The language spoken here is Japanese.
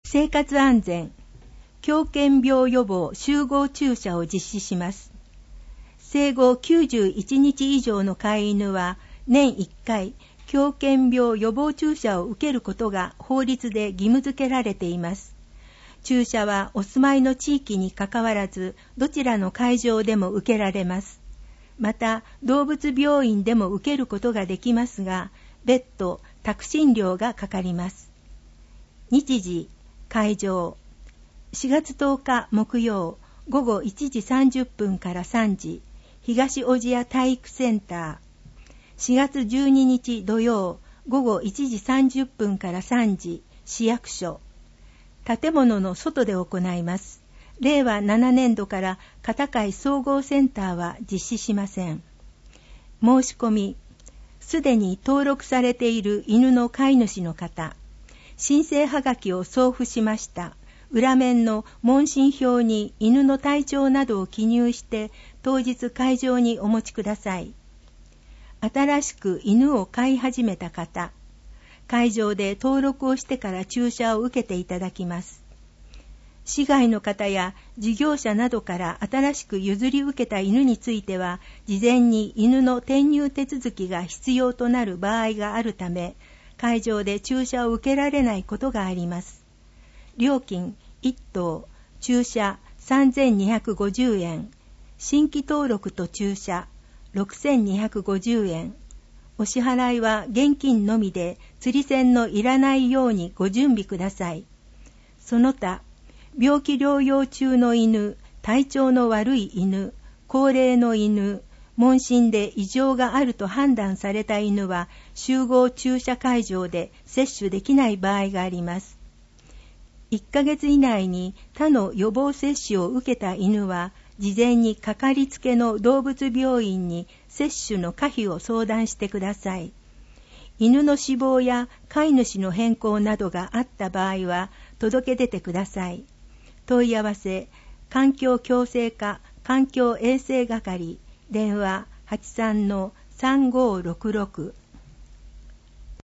生活安全、狂犬病予防集合注射を実施します。生後91日以上の飼い犬は年1回狂犬病予防注射を受けることが法律で義務付けられています。注射はお住まいの地域にかかわらずどちらの会場でも受けられます。また動物病院でも受けることができますが、別途託診料がかかります。日時、会場、4月10日木曜午後1時30分から3時、東小千谷体育センター。4月12日土曜午後1時30分から3時、市役所。建物の外で行います。令和7年度から片貝総合センターは実施しません。申し込み。すでに登録されている犬の飼い主の方、申請はがきを送付しました。裏面の問診票に犬の体調などを記入して当日会場にお持ちください。新しく犬を飼い始めた方、会場で登録をしてから注射を受けていただきます。市外の方や事業者などから新しく譲り受けた犬については、事前に犬の転入手続きが必要となる場合があるため、会場で注射を受けられないことがあります。料金1頭、注射3250円、新規登録と注射6250円。お支払いは現金のみで、釣り銭のいらないようにご準備ください。その他、病気療養中の犬、体調の悪い犬、高齢の犬、問診で異常があると判断された犬は集合注射会場で接種できない場合があります。1ヶ月以内に他の予防接種を受けた犬は事前にかかりつけの動物病院に接種の可否を相談してください。犬の死亡や飼い主の変更などがあった場合は届け出てください。問い合わせ、環境共生課環境衛生係、電話 83-3566